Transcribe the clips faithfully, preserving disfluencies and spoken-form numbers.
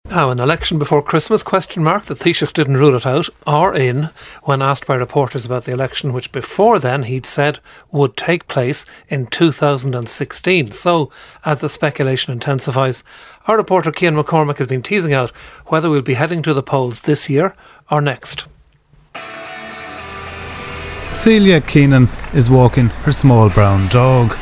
Now, an election before Christmas, question mark. The Taoiseach didn't rule it out, or in, when asked by reporters about the election, which before then he'd said would take place in two thousand sixteen. So, as the speculation intensifies, our reporter Cian McCormack has been teasing out whether we'll be heading to the polls this year or next. Celia Keenan is walking her small brown dog.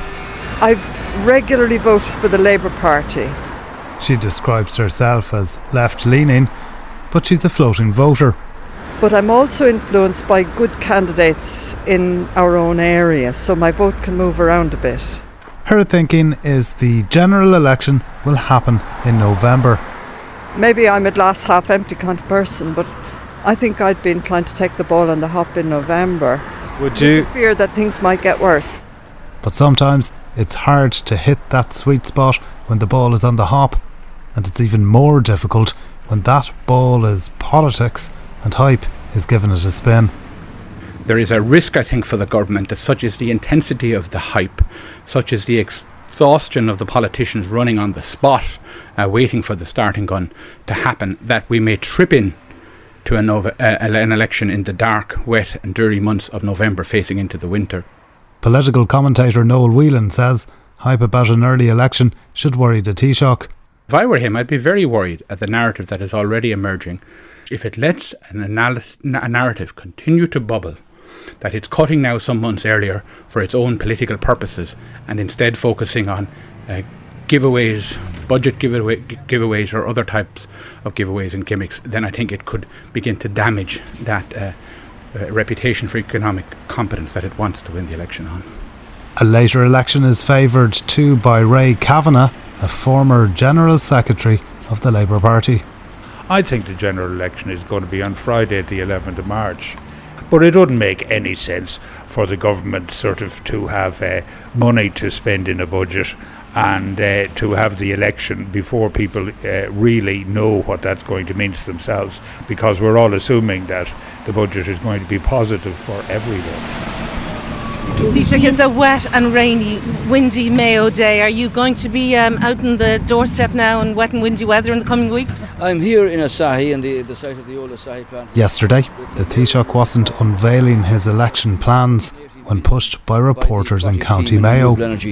I've regularly voted for the Labour Party. She describes herself as left-leaning, but she's a floating voter. But I'm also influenced by good candidates in our own area, so my vote can move around a bit. Her thinking is the general election will happen in November. Maybe I'm a glass half empty kind of person, but I think I'd be inclined to take the ball on the hop in November. Would you? With the fear that things might get worse. But sometimes it's hard to hit that sweet spot when the ball is on the hop. And it's even more difficult when that ball is politics and hype is giving it a spin. There is a risk, I think, for the government that such is the intensity of the hype, such is the exhaustion of the politicians running on the spot, uh, waiting for the starting gun to happen, that we may trip in to a Nova, uh, an election in the dark, wet and dirty months of November facing into the winter. Political commentator Noel Whelan says hype about an early election should worry the Taoiseach. If I were him, I'd be very worried at the narrative that is already emerging. If it lets an anal- a narrative continue to bubble, that it's cutting now some months earlier for its own political purposes and instead focusing on uh, giveaways, budget giveaway, giveaways or other types of giveaways and gimmicks, then I think it could begin to damage that uh, uh, reputation for economic competence that it wants to win the election on. A later election is favoured too by Ray Kavanagh, a former General Secretary of the Labour Party. I think the general election is going to be on Friday the eleventh of March. But it wouldn't make any sense for the government sort of to have uh, money to spend in a budget and uh, to have the election before people uh, really know what that's going to mean to themselves, because we're all assuming that the budget is going to be positive for everyone. Taoiseach, it's a wet and rainy, windy Mayo day. Are you going to be um, out on the doorstep now in wet and windy weather in the coming weeks? I'm here in Asahi, in the, the site of the old Asahi plant. Yesterday, the Taoiseach wasn't unveiling his election plans when pushed by reporters in County Mayo.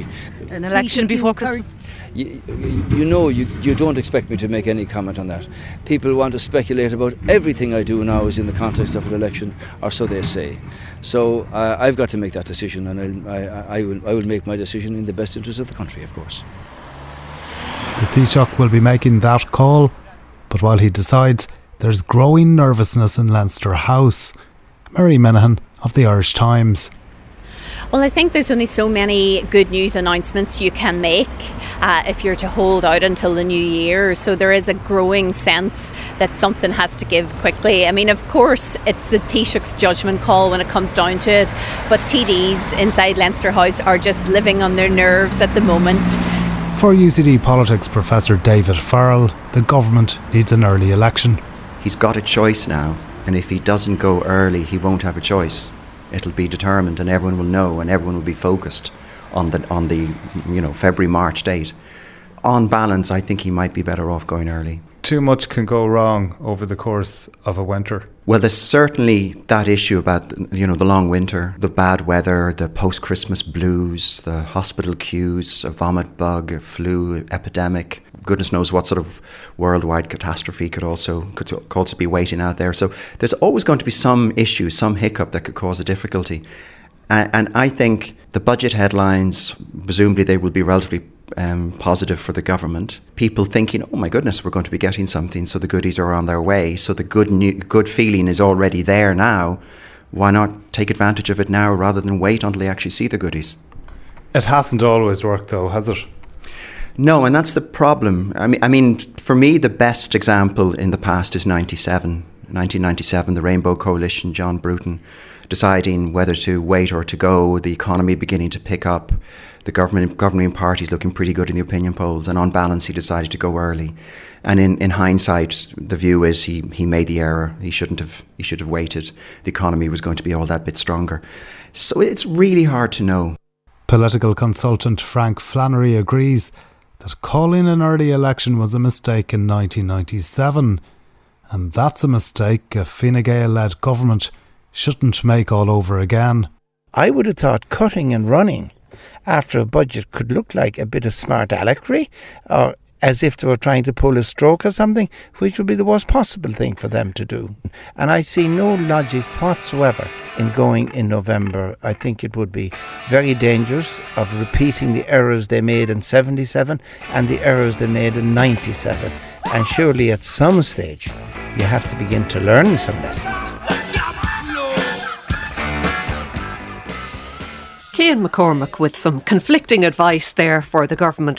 An election before Christmas? You, you know, you, you don't expect me to make any comment on that. People want to speculate about everything I do now is in the context of an election, or so they say. So uh, I've got to make that decision, and I, I, I, will, I will make my decision in the best interest of the country, of course. The Taoiseach will be making that call, but while he decides, there's growing nervousness in Leinster House. Mary Minahan of the Irish Times. Well, I think there's only so many good news announcements you can make uh, if you're to hold out until the new year. So there is a growing sense that something has to give quickly. I mean, of course, it's the Taoiseach's judgment call when it comes down to it. But T Ds inside Leinster House are just living on their nerves at the moment. For U C D politics professor David Farrell, the government needs an early election. He's got a choice now, and if he doesn't go early, he won't have a choice. It'll be determined, and everyone will know, and everyone will be focused on the on the you know February March date. On balance, I think he might be better off going early. Too much can go wrong over the course of a winter. Well, there's certainly that issue about you know the long winter, the bad weather, the post-Christmas blues, the hospital queues, a vomit bug, a flu epidemic. Goodness knows what sort of worldwide catastrophe could also could also be waiting out there. So there's always going to be some issue, some hiccup that could cause a difficulty. And, and I think the budget headlines, presumably they will be relatively um, positive for the government. People thinking, oh my goodness, we're going to be getting something, so the goodies are on their way. So the good new, good feeling is already there now. Why not take advantage of it now rather than wait until they actually see the goodies? It hasn't always worked though, has it? No, and that's the problem. I mean, I mean, for me, the best example in the past is ninety-seven. nineteen ninety-seven, the Rainbow Coalition, John Bruton, deciding whether to wait or to go, the economy beginning to pick up, the government governing parties looking pretty good in the opinion polls, and on balance, he decided to go early. And in, in hindsight, the view is he, he made the error. He shouldn't have. He should have waited. The economy was going to be all that bit stronger. So it's really hard to know. Political consultant Frank Flannery agrees that calling an early election was a mistake in nineteen ninety-seven, and that's a mistake a Fine Gael-led government shouldn't make all over again. I would have thought cutting and running after a budget could look like a bit of smart alecky, or as if they were trying to pull a stroke or something, which would be the worst possible thing for them to do. And I see no logic whatsoever in going in November. I think it would be very dangerous of repeating the errors they made in seventy-seven and the errors they made in ninety-seven. And surely at some stage you have to begin to learn some lessons. Cian McCormack with some conflicting advice there for the government